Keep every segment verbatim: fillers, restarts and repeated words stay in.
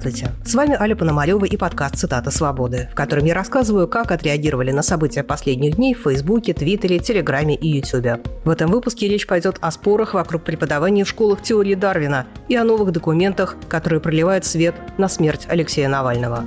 Здравствуйте! С вами Аля Пономарева и подкаст «Цитата свободы», в котором я рассказываю, как отреагировали на события последних дней в Фейсбуке, Твиттере, Телеграме и Ютубе. В этом выпуске речь пойдет о спорах вокруг преподавания в школах теории Дарвина и о новых документах, которые проливают свет на смерть Алексея Навального.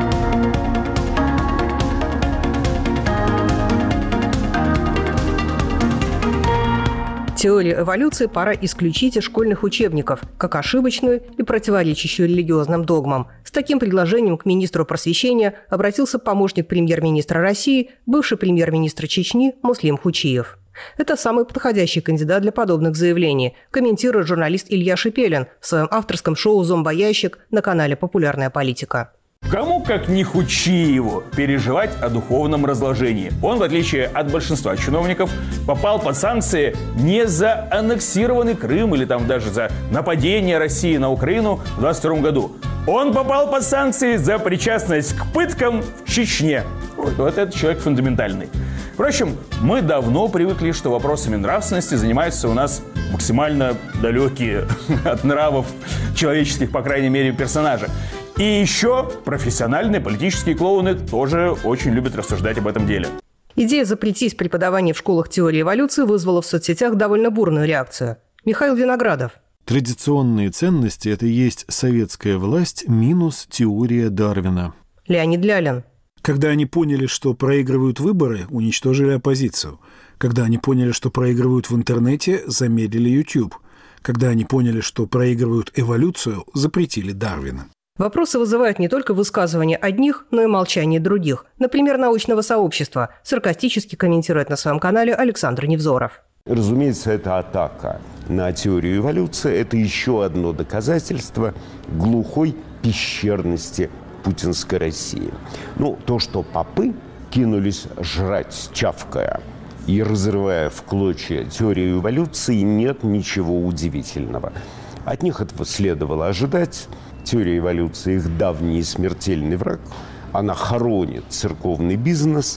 Теорию эволюции пора исключить из школьных учебников, как ошибочную и противоречащую религиозным догмам. С таким предложением к министру просвещения обратился помощник премьер-министра России, бывший премьер-министр Чечни Муслим Хучиев. Это самый подходящий кандидат для подобных заявлений, комментирует журналист Илья Шипелин в своем авторском шоу «Зомбоящик» на канале «Популярная политика». Кому, как не Хучиеву, переживать о духовном разложении? Он, в отличие от большинства чиновников, попал под санкции не за аннексированный Крым или там даже за нападение России на Украину в двадцать втором году. Он попал под санкции за причастность к пыткам в Чечне. Вот, вот этот человек фундаментальный. Впрочем, мы давно привыкли, что вопросами нравственности занимаются у нас максимально далекие от нравов человеческих, по крайней мере, персонажи. И еще профессиональные политические клоуны тоже очень любят рассуждать об этом деле. Идея запретить преподавание в школах теории эволюции вызвала в соцсетях довольно бурную реакцию. Михаил Виноградов. Традиционные ценности – это и есть советская власть минус теория Дарвина. Леонид Лялин. Когда они поняли, что проигрывают выборы, уничтожили оппозицию. Когда они поняли, что проигрывают в интернете, замедлили YouTube. Когда они поняли, что проигрывают эволюцию, запретили Дарвина. Вопросы вызывают не только высказывания одних, но и молчание других. Например, научного сообщества. Саркастически комментирует на своем канале Александр Невзоров. Разумеется, это атака на теорию эволюции. Это еще одно доказательство глухой пещерности путинской России. Ну, то, что попы кинулись жрать, чавкая и разрывая в клочья теорию эволюции, нет ничего удивительного. От них этого следовало ожидать. Теория эволюции – их давний и смертельный враг. Она хоронит церковный бизнес,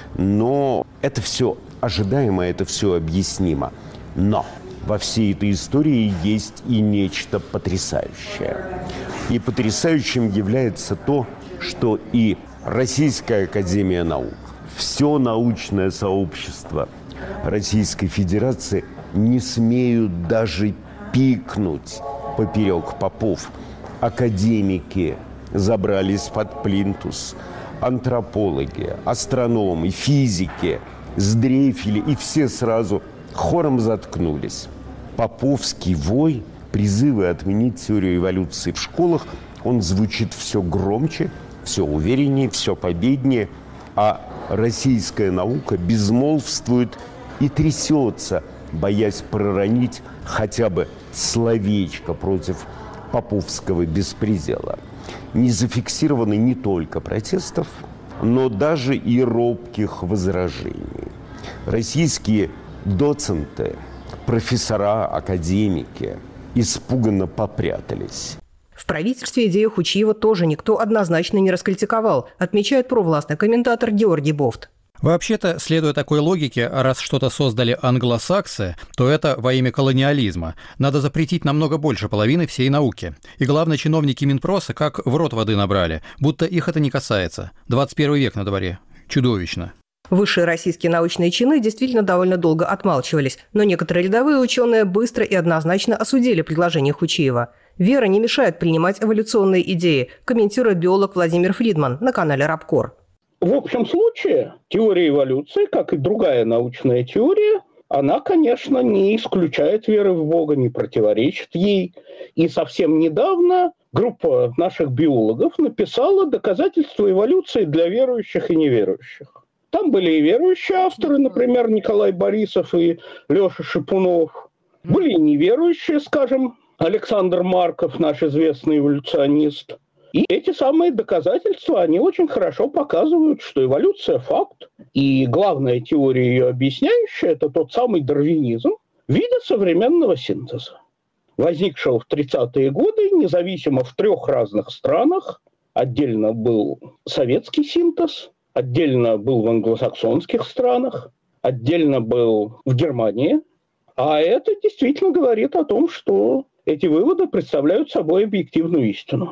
но это все ожидаемо, это все объяснимо. Но во всей этой истории есть и нечто потрясающее. И потрясающим является то, что и Российская академия наук, все научное сообщество Российской Федерации не смеют даже пикнуть поперек попов. Академики забрались под плинтус, антропологи, астрономы, физики сдрейфили, и все сразу хором заткнулись. Поповский вой, призывы отменить теорию эволюции в школах, он звучит все громче, все увереннее, все победнее, а российская наука безмолвствует и трясется, боясь проронить хотя бы словечко против поповского беспредела. Не зафиксированы не только протестов, но даже и робких возражений. Российские доценты, профессора, академики испуганно попрятались. В правительстве идею Хучиева тоже никто однозначно не раскритиковал, отмечает провластный комментатор Георгий Бофт. Вообще-то, следуя такой логике, раз что-то создали англосаксы, то это во имя колониализма. Надо запретить намного больше половины всей науки. И главное, чиновники Минпроса как в рот воды набрали, будто их это не касается. двадцать первый век на дворе. Чудовищно. Высшие российские научные чины действительно довольно долго отмалчивались, но некоторые рядовые ученые быстро и однозначно осудили предложение Хучиева. Вера не мешает принимать эволюционные идеи, комментирует биолог Владимир Фридман на канале Рабкор. В общем случае теория эволюции, как и другая научная теория, она, конечно, не исключает веры в Бога, не противоречит ей. И совсем недавно группа наших биологов написала доказательства эволюции для верующих и неверующих. Там были и верующие авторы, например, Николай Борисов и Леша Шипунов. Были и неверующие, скажем, Александр Марков, наш известный эволюционист. И эти самые доказательства, они очень хорошо показывают, что эволюция – факт. И главная теория, ее объясняющая, это тот самый дарвинизм вида современного синтеза, возникшего в тридцатые годы, независимо в трех разных странах. Отдельно был советский синтез, отдельно был в англосаксонских странах, отдельно был в Германии. А это действительно говорит о том, что эти выводы представляют собой объективную истину.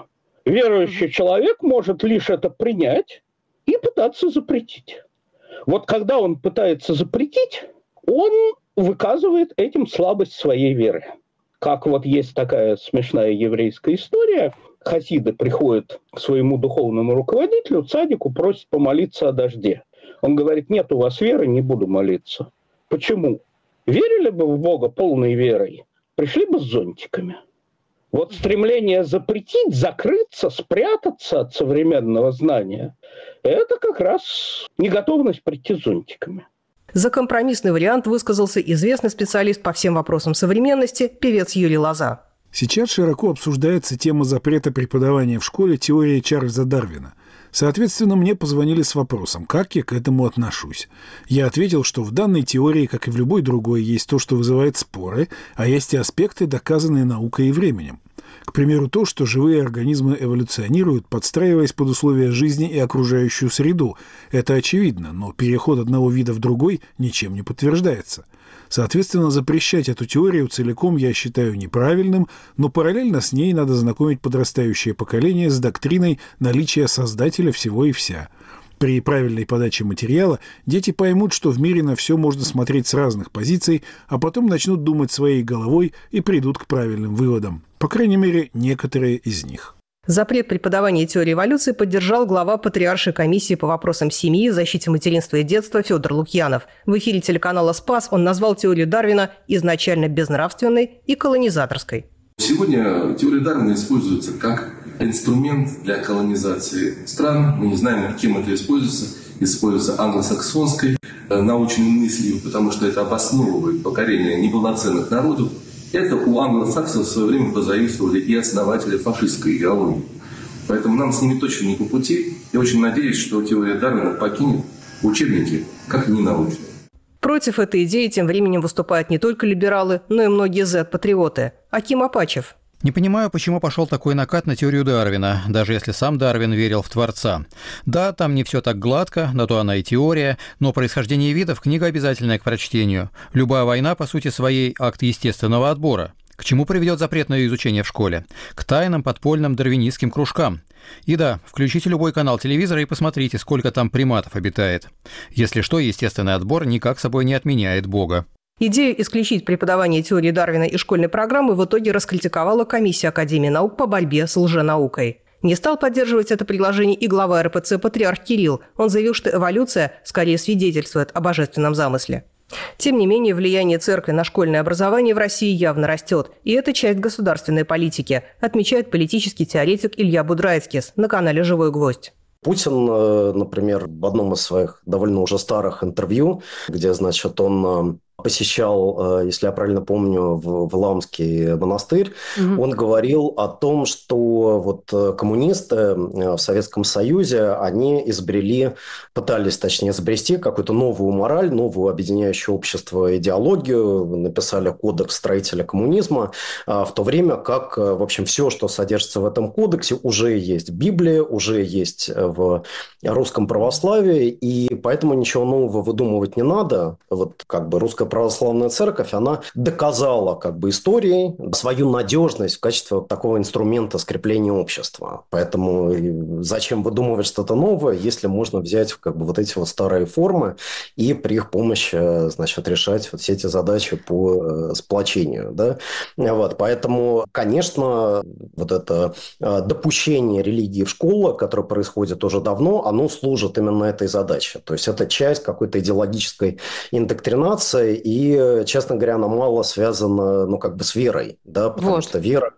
Верующий человек может лишь это принять и пытаться запретить. Вот когда он пытается запретить, он выказывает этим слабость своей веры. Как вот есть такая смешная еврейская история. Хасиды приходят к своему духовному руководителю, цадику, просят помолиться о дожде. Он говорит: нет у вас веры, не буду молиться. Почему? Верили бы в Бога полной верой, пришли бы с зонтиками. Вот стремление запретить, закрыться, спрятаться от современного знания – это как раз неготовность прийти с зонтиками. За компромиссный вариант высказался известный специалист по всем вопросам современности, певец Юрий Лоза. Сейчас широко обсуждается тема запрета преподавания в школе теории Чарльза Дарвина. Соответственно, мне позвонили с вопросом, как я к этому отношусь. Я ответил, что в данной теории, как и в любой другой, есть то, что вызывает споры, а есть и аспекты, доказанные наукой и временем. К примеру, то, что живые организмы эволюционируют, подстраиваясь под условия жизни и окружающую среду. Это очевидно, но переход одного вида в другой ничем не подтверждается. Соответственно, запрещать эту теорию целиком я считаю неправильным, но параллельно с ней надо знакомить подрастающее поколение с доктриной наличия Создателя всего и вся. При правильной подаче материала дети поймут, что в мире на все можно смотреть с разных позиций, а потом начнут думать своей головой и придут к правильным выводам. По крайней мере, некоторые из них. Запрет преподавания теории эволюции поддержал глава Патриаршей комиссии по вопросам семьи, защите материнства и детства Федор Лукьянов. В эфире телеканала «Спас» он назвал теорию Дарвина изначально безнравственной и колонизаторской. Сегодня теория Дарвина используется как инструмент для колонизации стран. Мы не знаем, кем это используется. Используется англосаксонской научной мыслью, потому что это обосновывает покорение неполноценных народов. Это у англосаксов в свое время позаимствовали и основатели фашистской идеологии. Поэтому нам с ними точно не по пути. Я очень надеюсь, что теория Дарвина покинет учебники как ненаучные. Против этой идеи тем временем выступают не только либералы, но и многие зет-патриоты. Аким Апачев. Не понимаю, почему пошел такой накат на теорию Дарвина, даже если сам Дарвин верил в Творца. Да, там не все так гладко, на то она и теория, но «Происхождение видов» – книга обязательная к прочтению. Любая война, по сути своей, акт естественного отбора. К чему приведет запрет на ее изучение в школе? К тайным подпольным дарвинистским кружкам. И да, включите любой канал телевизора и посмотрите, сколько там приматов обитает. Если что, естественный отбор никак собой не отменяет Бога. Идею исключить преподавание теории Дарвина из школьной программы в итоге раскритиковала комиссия Академии наук по борьбе с лженаукой. Не стал поддерживать это предложение и глава эр пэ цэ патриарх Кирилл. Он заявил, что эволюция скорее свидетельствует о божественном замысле. Тем не менее, влияние церкви на школьное образование в России явно растет. И это часть государственной политики, отмечает политический теоретик Илья Будрайцкис на канале «Живой гвоздь». Путин, например, в одном из своих довольно уже старых интервью, где, значит, он посещал, если я правильно помню, в Валаамский монастырь, mm-hmm. он говорил о том, что вот коммунисты в Советском Союзе, они изобрели, пытались, точнее, изобрести какую-то новую мораль, новую объединяющую общество идеологию, написали кодекс строителя коммунизма, в то время как, в общем, все, что содержится в этом кодексе, уже есть в Библии, уже есть в русском православии, и поэтому ничего нового выдумывать не надо. Вот как бы русская православная церковь, она доказала как бы историей свою надежность в качестве такого инструмента скрепления общества. Поэтому зачем выдумывать что-то новое, если можно взять как бы вот эти вот старые формы и при их помощи, значит, решать вот все эти задачи по сплочению, да? Вот, поэтому, конечно, вот это допущение религии в школу, которое происходит уже давно, оно служит именно этой задаче. То есть это часть какой-то идеологической индоктринации, и, честно говоря, она мало связана, ну, как бы с верой, да, потому вот. что вера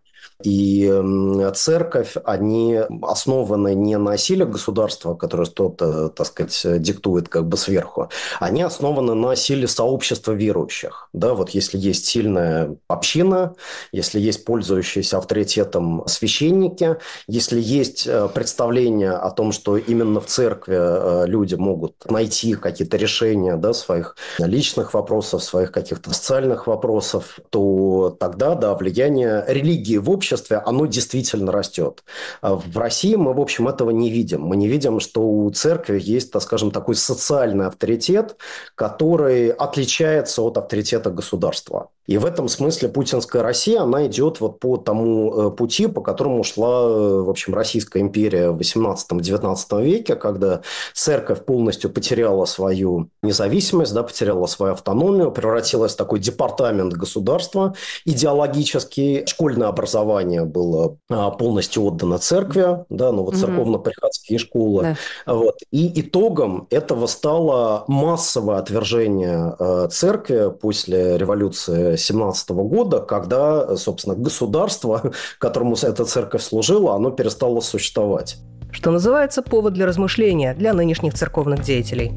и церковь, они основаны не на силе государства, которое что-то, так сказать, диктует как бы сверху, они основаны на силе сообщества верующих. Да, вот если есть сильная община, если есть пользующиеся авторитетом священники, если есть представление о том, что именно в церкви люди могут найти какие-то решения, да, своих личных вопросов, своих каких-то социальных вопросов, то тогда, да, влияние религии в обществе, оно действительно растет. В России мы, в общем, этого не видим. Мы не видим, что у церкви есть, так скажем, такой социальный авторитет, который отличается от авторитета государства. И в этом смысле путинская Россия, она идет вот по тому пути, по которому шла, в общем, Российская империя в восемнадцатом-девятнадцатом веке, когда церковь полностью потеряла свою независимость, да, потеряла свою автономию, превратилась в такой департамент государства идеологический. Школьное образование было полностью отдано церкви, да, ну вот угу. церковно-приходские школы. Да. Вот. И итогом этого стало массовое отвержение церкви после революции семнадцатого года, когда, собственно, государство, которому эта церковь служила, оно перестало существовать. Что называется, повод для размышления для нынешних церковных деятелей.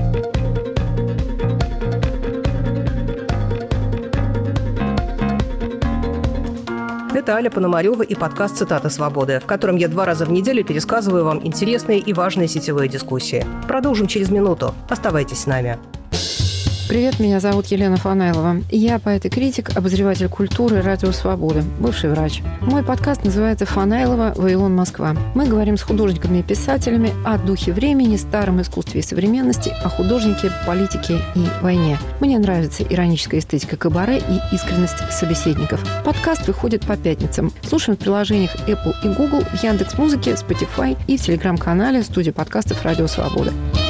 Это Аля Пономарева и подкаст «Цитаты свободы», в котором я два раза в неделю пересказываю вам интересные и важные сетевые дискуссии. Продолжим через минуту. Оставайтесь с нами. Привет, меня зовут Елена Фанайлова. Я поэт и критик, обозреватель культуры «Радио Свобода», бывший врач. Мой подкаст называется «Фанайлова. Вавилон. Москва». Мы говорим с художниками и писателями о духе времени, старом искусстве и современности, о художнике, политике и войне. Мне нравится ироническая эстетика кабаре и искренность собеседников. Подкаст выходит по пятницам. Слушаем в приложениях Apple и Google, в Яндекс.Музыке, Spotify и в телеграм-канале студии подкастов «Радио Свобода».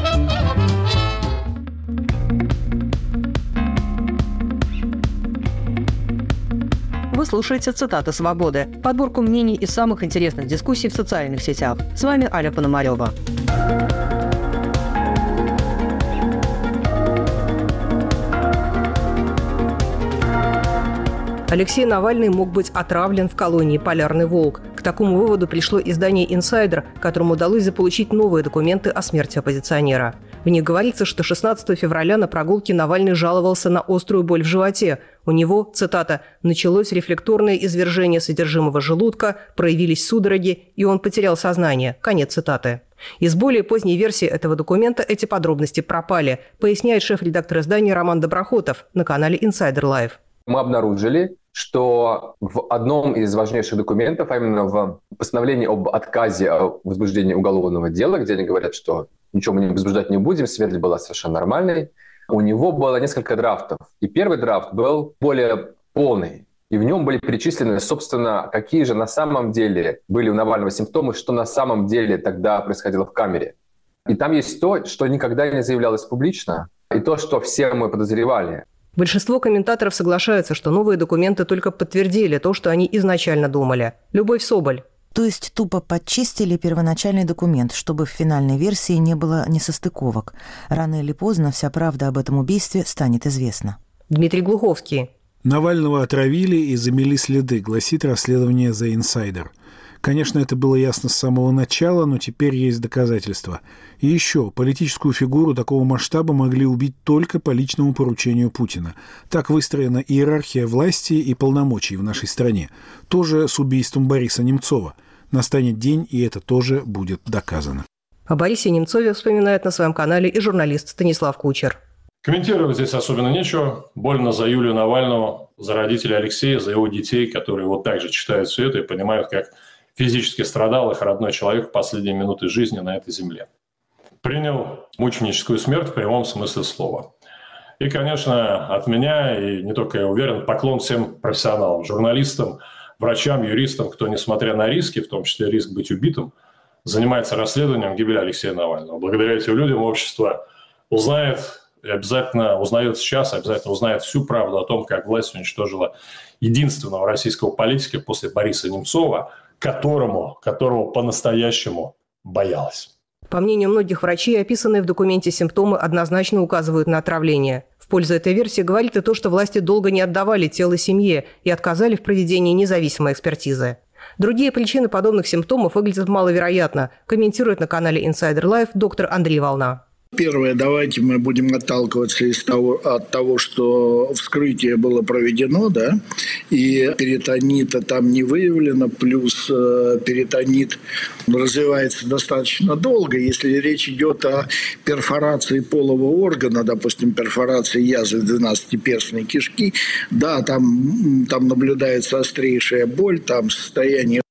Вы слушаете «Цитаты свободы», подборку мнений из самых интересных дискуссий в социальных сетях. С вами Аля Пономарева. Алексей Навальный мог быть отравлен в колонии «Полярный волк». К такому выводу пришло издание «Инсайдер», которому удалось заполучить новые документы о смерти оппозиционера. В них говорится, что шестнадцатого февраля на прогулке Навальный жаловался на острую боль в животе. У него, цитата, «началось рефлекторное извержение содержимого желудка, проявились судороги, и он потерял сознание». Конец цитаты. Из более поздней версии этого документа эти подробности пропали, поясняет шеф-редактор издания Роман Доброхотов на канале Insider Live. Мы обнаружили, что в одном из важнейших документов, а именно в постановлении об отказе о возбуждении уголовного дела, где они говорят, что ничего мы не возбуждать не будем, смерть была совершенно нормальной, у него было несколько драфтов. И первый драфт был более полный. И в нем были перечислены, собственно, какие же на самом деле были у Навального симптомы, что на самом деле тогда происходило в камере. И там есть то, что никогда не заявлялось публично, и то, что все мы подозревали. Большинство комментаторов соглашаются, что новые документы только подтвердили то, что они изначально думали. Любовь Соболь. То есть тупо подчистили первоначальный документ, чтобы в финальной версии не было несостыковок. Рано или поздно вся правда об этом убийстве станет известна. Дмитрий Глуховский. Навального отравили и замели следы, гласит расследование The Insider. Конечно, это было ясно с самого начала, но теперь есть доказательства. И еще, политическую фигуру такого масштаба могли убить только по личному поручению Путина. Так выстроена иерархия власти и полномочий в нашей стране. Тоже с убийством Бориса Немцова. Настанет день, и это тоже будет доказано. О Борисе Немцове вспоминает на своем канале и журналист Станислав Кучер. Комментировать здесь особенно нечего. Больно за Юлию Навального, за родителей Алексея, за его детей, которые вот так же читают все это и понимают, как физически страдал их родной человек в последние минуты жизни на этой земле. Принял мученическую смерть в прямом смысле слова. И, конечно, от меня, и не только я уверен, поклон всем профессионалам, журналистам, врачам, юристам, кто, несмотря на риски, в том числе риск быть убитым, занимается расследованием гибели Алексея Навального. Благодаря этим людям общество узнает и обязательно узнает сейчас, обязательно узнает всю правду о том, как власть уничтожила единственного российского политика после Бориса Немцова, которому, которого по-настоящему боялась. По мнению многих врачей, описанные в документе симптомы однозначно указывают на отравление. В пользу этой версии говорит и то, что власти долго не отдавали тело семье и отказали в проведении независимой экспертизы. Другие причины подобных симптомов выглядят маловероятно, комментирует на канале Insider Live доктор Андрей Волна. Первое, давайте мы будем отталкиваться из того, от того, что вскрытие было проведено, да, и перитонита там не выявлено, плюс э, перитонит развивается достаточно долго. Если речь идет о перфорации полового органа, допустим, перфорации язвы двенадцатиперстной кишки, да, там, там наблюдается острейшая боль, там состояние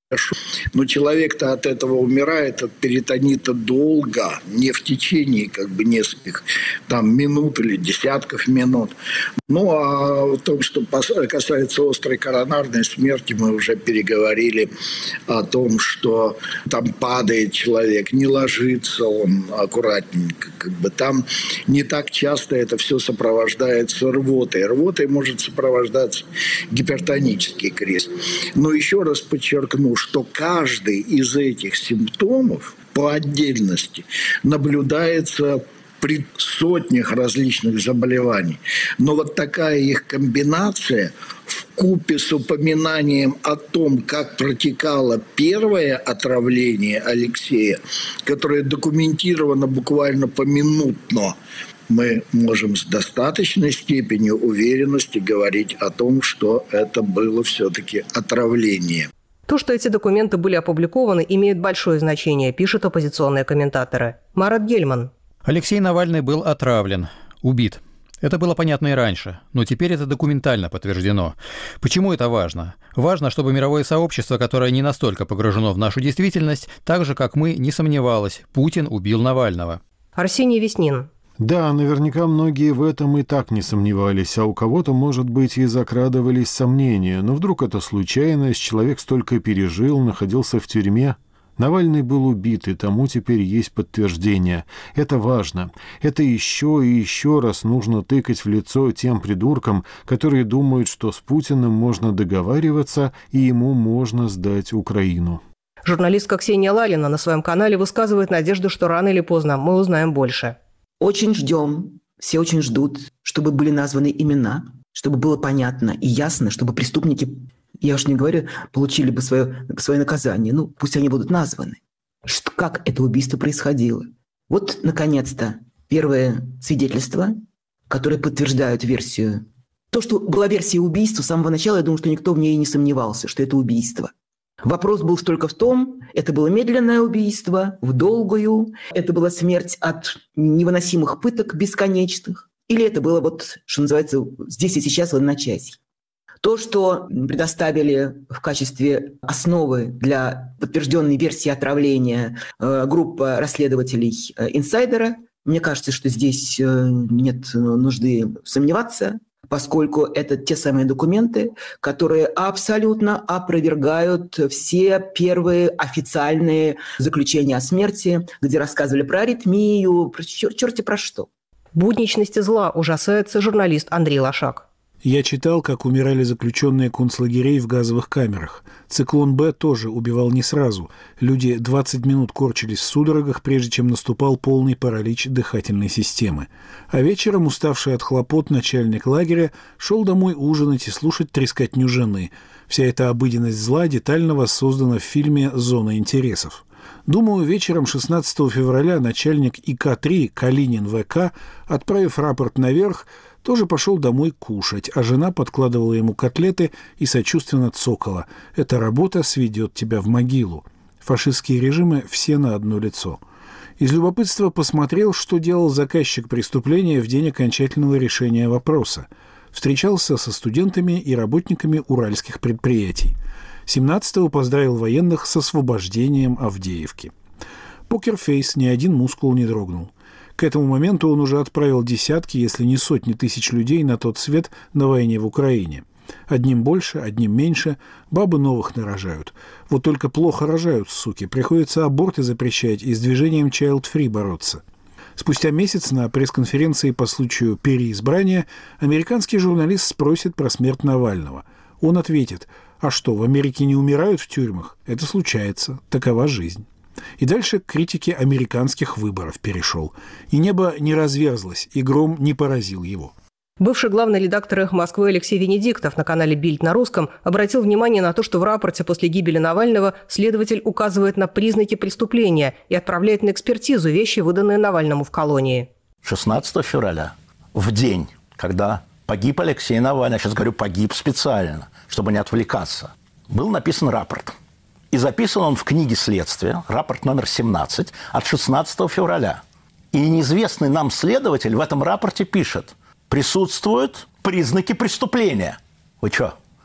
Но человек-то от этого умирает, от перитонита долго, не в течение как бы нескольких там, минут или десятков минут. Ну, а о том, что касается острой коронарной смерти, мы уже переговорили о том, что там падает человек, не ложится он аккуратненько. Как бы там не так часто это все сопровождается рвотой. Рвотой может сопровождаться гипертонический крест. Но еще раз подчеркну, что каждый из этих симптомов по отдельности наблюдается при сотнях различных заболеваний. Но вот такая их комбинация вкупе с упоминанием о том, как протекало первое отравление Алексея, которое документировано буквально поминутно, мы можем с достаточной степенью уверенности говорить о том, что это было все-таки отравление. То, что эти документы были опубликованы, имеет большое значение, пишут оппозиционные комментаторы. Марат Гельман. Алексей Навальный был отравлен, убит. Это было понятно и раньше, но теперь это документально подтверждено. Почему это важно? Важно, чтобы мировое сообщество, которое не настолько погружено в нашу действительность, так же, как мы, не сомневалось, Путин убил Навального. Арсений Веснин. Да, наверняка многие в этом и так не сомневались, а у кого-то, может быть, и закрадывались сомнения. Но вдруг это случайность, человек столько пережил, находился в тюрьме. Навальный был убит, и тому теперь есть подтверждение. Это важно. Это еще и еще раз нужно тыкать в лицо тем придуркам, которые думают, что с Путиным можно договариваться, и ему можно сдать Украину. Журналистка Ксения Лалина на своем канале высказывает надежду, что рано или поздно мы узнаем больше. Очень ждем, все очень ждут, чтобы были названы имена, чтобы было понятно и ясно, чтобы преступники, я уж не говорю, получили бы свое, свое наказание. Ну, пусть они будут названы. Что, как это убийство происходило. Вот, наконец-то, первое свидетельство, которое подтверждает версию. То, что была версия убийства с самого начала, я думаю, что никто в ней не сомневался, что это убийство. Вопрос был только в том, это было медленное убийство, в долгую, это была смерть от невыносимых пыток бесконечных, или это было, вот, что называется, здесь и сейчас в одночасье. То, что предоставили в качестве основы для подтвержденной версии отравления э, группа расследователей э, «Инсайдера», мне кажется, что здесь э, нет нужды сомневаться, поскольку это те самые документы, которые абсолютно опровергают все первые официальные заключения о смерти, где рассказывали про аритмию, про чер- черти про что. Будничности зла ужасается журналист Андрей Лошак. Я читал, как умирали заключенные концлагерей в газовых камерах. Циклон Б тоже убивал не сразу. Люди двадцать минут корчились в судорогах, прежде чем наступал полный паралич дыхательной системы. А вечером, уставший от хлопот, начальник лагеря шел домой ужинать и слушать трескотню жены. Вся эта обыденность зла детально воссоздана в фильме «Зона интересов». Думаю, вечером шестнадцатого февраля начальник И К три Калинин В К, отправив рапорт наверх, тоже пошел домой кушать, а жена подкладывала ему котлеты и сочувственно цокала. «Эта работа сведет тебя в могилу». Фашистские режимы все на одно лицо. Из любопытства посмотрел, что делал заказчик преступления в день окончательного решения вопроса. Встречался со студентами и работниками уральских предприятий. семнадцатого поздравил военных с освобождением Авдеевки. Покерфейс, ни один мускул не дрогнул. К этому моменту он уже отправил десятки, если не сотни тысяч людей на тот свет на войне в Украине. Одним больше, одним меньше, бабы новых нарожают. Вот только плохо рожают, суки, приходится аборты запрещать и с движением Child Free бороться. Спустя месяц на пресс-конференции по случаю переизбрания американский журналист спросит про смерть Навального. Он ответит: «А что, в Америке не умирают в тюрьмах? Это случается, такова жизнь». И дальше к критике американских выборов перешел. И небо не разверзлось, и гром не поразил его. Бывший главный редактор «Эхо Москвы» Алексей Венедиктов на канале «Бильд» на русском обратил внимание на то, что в рапорте после гибели Навального следователь указывает на признаки преступления и отправляет на экспертизу вещи, выданные Навальному в колонии. шестнадцатого февраля, в день, когда погиб Алексей Навальный, я сейчас говорю погиб специально, чтобы не отвлекаться, был написан рапорт. И записан он в книге следствия, рапорт номер семнадцать, от шестнадцатого февраля. И неизвестный нам следователь в этом рапорте пишет: присутствуют признаки преступления. Вы что,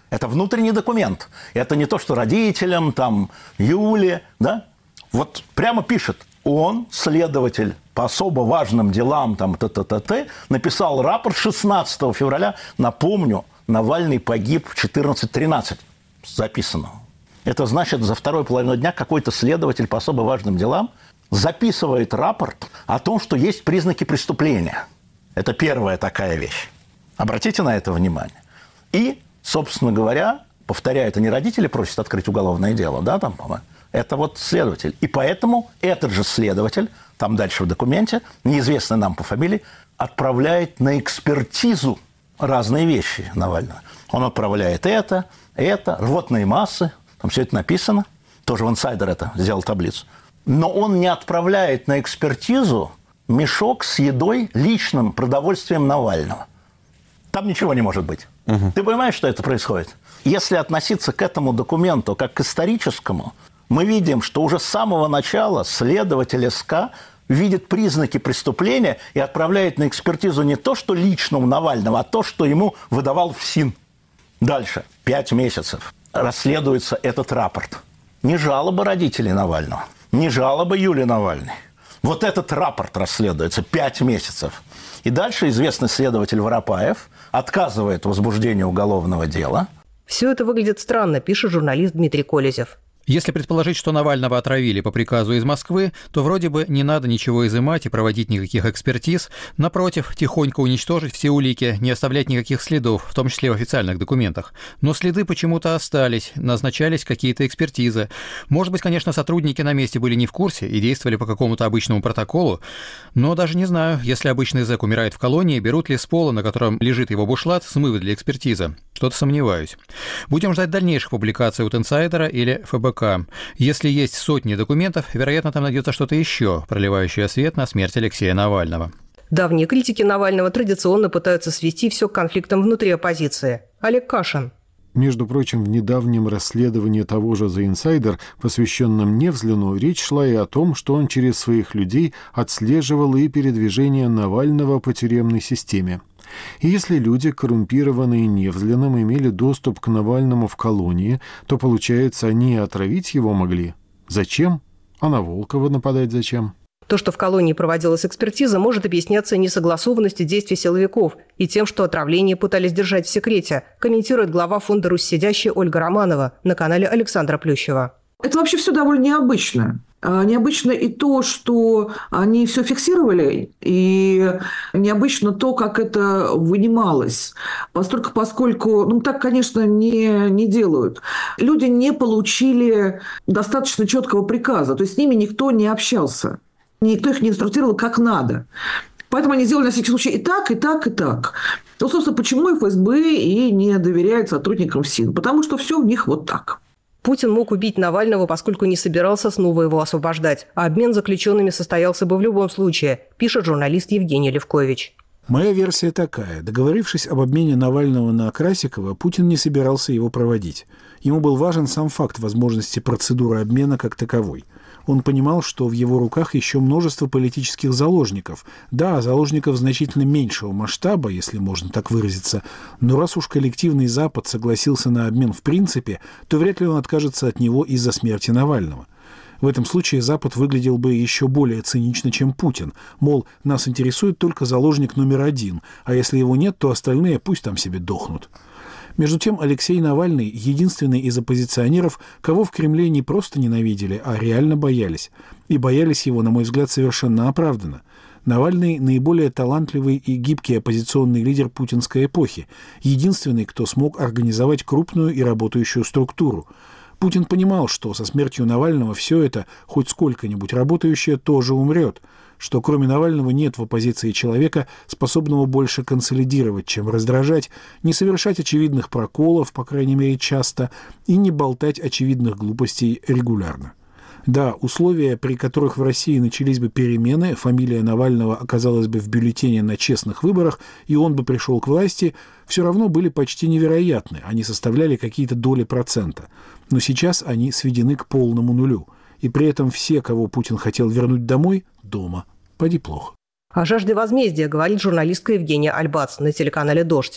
Это внутренний документ. Это не то, что родителям, там, Юле, да? Вот прямо пишет, он, следователь по особо важным делам, там, т-т-т-т, написал рапорт шестнадцатого февраля. Напомню, Навальный погиб в четырнадцать тринадцать. Записано. Это значит, за вторую половину дня какой-то следователь по особо важным делам записывает рапорт о том, что есть признаки преступления. Это первая такая вещь. Обратите на это внимание. И, собственно говоря, повторяю, это не родители просят открыть уголовное дело, да, там, по-моему, это вот следователь. И поэтому этот же следователь, там дальше в документе, неизвестный нам по фамилии, отправляет на экспертизу разные вещи Навального. Он отправляет это, это, рвотные массы, там все это написано. Тоже в «Инсайдер» это сделал таблицу. Но он не отправляет на экспертизу мешок с едой, личным продовольствием Навального. Там ничего не может быть. Угу. Ты понимаешь, что это происходит? Если относиться к этому документу как к историческому, мы видим, что уже с самого начала следователь СК видит признаки преступления и отправляет на экспертизу не то, что лично у Навального, а то, что ему выдавал ФСИН. Дальше. Пять месяцев. Расследуется этот рапорт. Не жалоба родителей Навального, не жалоба Юлии Навальной. Вот этот рапорт расследуется пять месяцев. И дальше известный следователь Воропаев отказывает в возбуждении уголовного дела. Все это выглядит странно, пишет журналист Дмитрий Колезев. Если предположить, что Навального отравили по приказу из Москвы, то вроде бы не надо ничего изымать и проводить никаких экспертиз. Напротив, тихонько уничтожить все улики, не оставлять никаких следов, в том числе в официальных документах. Но следы почему-то остались, назначались какие-то экспертизы. Может быть, конечно, сотрудники на месте были не в курсе и действовали по какому-то обычному протоколу, но даже не знаю, если обычный зэк умирает в колонии, берут ли с пола, на котором лежит его бушлат, смывы для экспертизы. Что-то сомневаюсь. Будем ждать дальнейших публикаций от «Инсайдера» или эф бэ ка. Если есть сотни документов, вероятно, там найдется что-то еще, проливающее свет на смерть Алексея Навального. Давние критики Навального традиционно пытаются свести все к конфликтам внутри оппозиции. Олег Кашин. Между прочим, в недавнем расследовании того же «The Insider», посвященном Невзлину, речь шла и о том, что он через своих людей отслеживал и передвижение Навального по тюремной системе. И если люди, коррумпированные Невзлиным, имели доступ к Навальному в колонии, то, получается, они и отравить его могли. Зачем? А на Волкова нападать зачем? То, что в колонии проводилась экспертиза, может объясняться несогласованностью действий силовиков и тем, что отравление пытались держать в секрете, комментирует глава фонда «Руссидящий» Ольга Романова на канале Александра Плющева. Это вообще все довольно необычно. Необычно и то, что они все фиксировали, и необычно то, как это вынималось. Поскольку, поскольку ну так, конечно, не, не делают. Люди не получили достаточно четкого приказа, то есть с ними никто не общался. Никто их не инструктировал как надо. Поэтому они сделали на всякий случай и так, и так, и так. Вот, собственно, почему эф эс бэ и не доверяет сотрудникам ФСИН. Потому что все у них вот так. Путин мог убить Навального, поскольку не собирался снова его освобождать, а обмен заключенными состоялся бы в любом случае, пишет журналист Евгений Левкович. Моя версия такая. Договорившись об обмене Навального на Красикова, Путин не собирался его проводить. Ему был важен сам факт возможности процедуры обмена как таковой. Он понимал, что в его руках еще множество политических заложников. Да, заложников значительно меньшего масштаба, если можно так выразиться, но раз уж коллективный Запад согласился на обмен в принципе, то вряд ли он откажется от него из-за смерти Навального. В этом случае Запад выглядел бы еще более цинично, чем Путин. Мол, нас интересует только заложник номер один, а если его нет, то остальные пусть там себе дохнут. Между тем, Алексей Навальный – единственный из оппозиционеров, кого в Кремле не просто ненавидели, а реально боялись. И боялись его, на мой взгляд, совершенно оправданно. Навальный – наиболее талантливый и гибкий оппозиционный лидер путинской эпохи, единственный, кто смог организовать крупную и работающую структуру. Путин понимал, что со смертью Навального все это, хоть сколько-нибудь работающее, тоже умрет, что кроме Навального нет в оппозиции человека, способного больше консолидировать, чем раздражать, не совершать очевидных проколов, по крайней мере часто, и не болтать очевидных глупостей регулярно. Да, условия, при которых в России начались бы перемены, фамилия Навального оказалась бы в бюллетене на честных выборах, и он бы пришел к власти, все равно были почти невероятны, они составляли какие-то доли процента. Но сейчас они сведены к полному нулю. И при этом все, кого Путин хотел вернуть домой, дома. Поди плохо. О жажде возмездия говорит журналистка Евгения Альбац на телеканале «Дождь».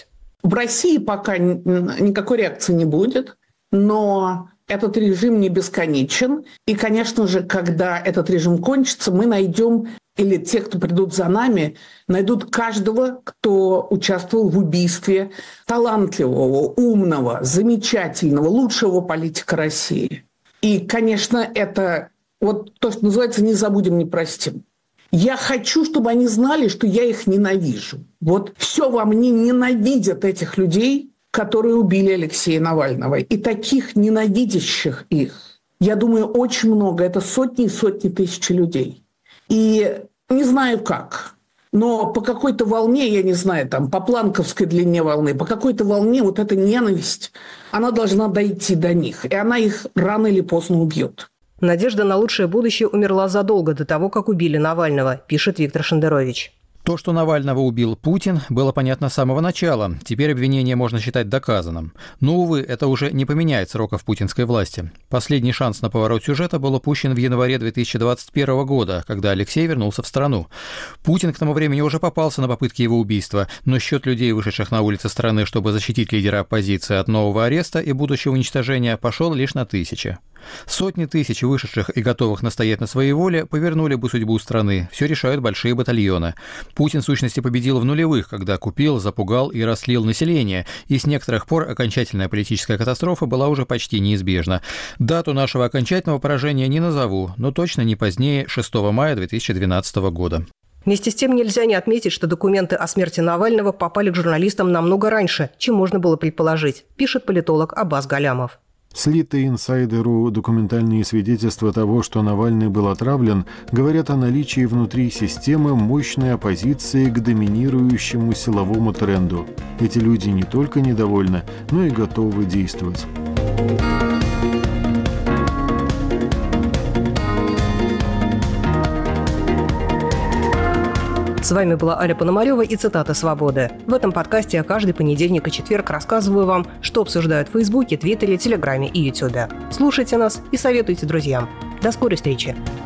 В России пока никакой реакции не будет, но этот режим не бесконечен. И, конечно же, когда этот режим кончится, мы найдем, или те, кто придут за нами, найдут каждого, кто участвовал в убийстве талантливого, умного, замечательного, лучшего политика России. И, конечно, это вот то, что называется «не забудем, не простим». Я хочу, чтобы они знали, что я их ненавижу. Вот все во мне ненавидят этих людей, которые убили Алексея Навального. И таких ненавидящих их, я думаю, очень много. Это сотни и сотни тысяч людей. И не знаю как, но по какой-то волне, я не знаю, там, по планковской длине волны, по какой-то волне вот эта ненависть, она должна дойти до них. И она их рано или поздно убьет. Надежда на лучшее будущее умерла задолго до того, как убили Навального, пишет Виктор Шендерович. То, что Навального убил Путин, было понятно с самого начала. Теперь обвинение можно считать доказанным. Но, увы, это уже не поменяет сроков путинской власти. Последний шанс на поворот сюжета был упущен в январе две тысячи двадцать первого года, когда Алексей вернулся в страну. Путин к тому времени уже попался на попытки его убийства, но счет людей, вышедших на улицы страны, чтобы защитить лидера оппозиции от нового ареста и будущего уничтожения, пошел лишь на тысячи. Сотни тысяч вышедших и готовых настоять на своей воле повернули бы судьбу страны. Все решают большие батальоны. Путин, в сущности, победил в нулевых, когда купил, запугал и расслил население, и с некоторых пор окончательная политическая катастрофа была уже почти неизбежна. Дату нашего окончательного поражения не назову, но точно не позднее шестого мая две тысячи двенадцатого года. Вместе с тем нельзя не отметить, что документы о смерти Навального попали к журналистам намного раньше, чем можно было предположить, пишет политолог Аббас Галямов. Слитые инсайдеру документальные свидетельства того, что Навальный был отравлен, говорят о наличии внутри системы мощной оппозиции к доминирующему силовому тренду. Эти люди не только недовольны, но и готовы действовать. С вами была Аля Пономарева и цитаты «Свободы». В этом подкасте я каждый понедельник и четверг рассказываю вам, что обсуждают в Фейсбуке, Твиттере, Телеграме и Ютубе. Слушайте нас и советуйте друзьям. До скорой встречи!